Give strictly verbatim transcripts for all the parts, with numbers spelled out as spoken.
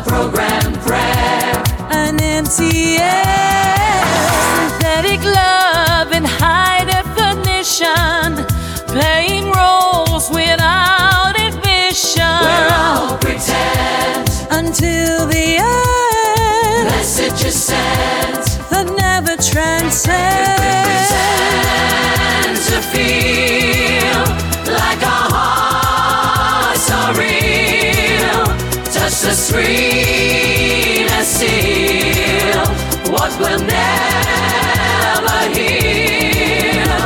programmed prayer. An empty air, synthetic love in high definition, playing roles without vision. We're all pretend until the end. Message is sent that never transcends. Pretend to feel like our hearts are real. Touch the screen and seal what will never heal.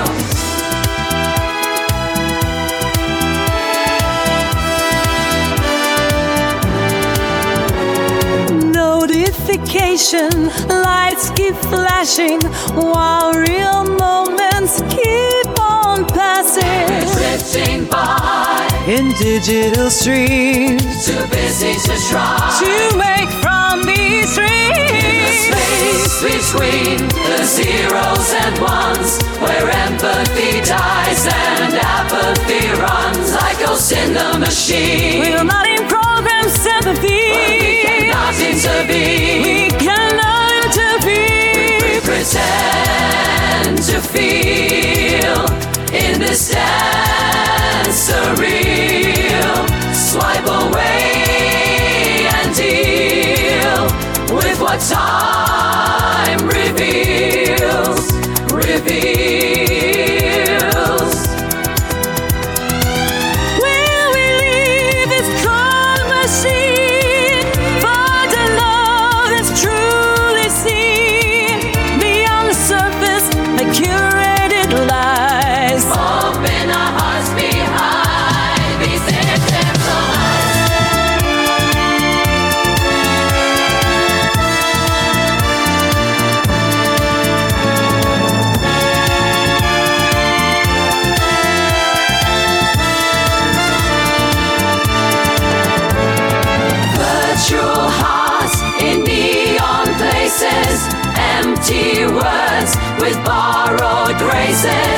Notification lights keep flashing while real moments keep on passing. Drifting by in digital streams, too busy to try to make from these dreams. Space between the zeros and ones, where empathy dies and apathy runs like ghosts in the machine. We're not in program sympathy, but we cannot intervene. We cannot intervene. We pretend to feel in this dance surreal. Swipe away and deal with what time reveals, reveals. Will we leave this cold machine for the love that's truly seen beyond the surface, a curated lies? Open our hearts behind these inevitable lies. Virtual hearts in neon places, empty words with borrowed graces.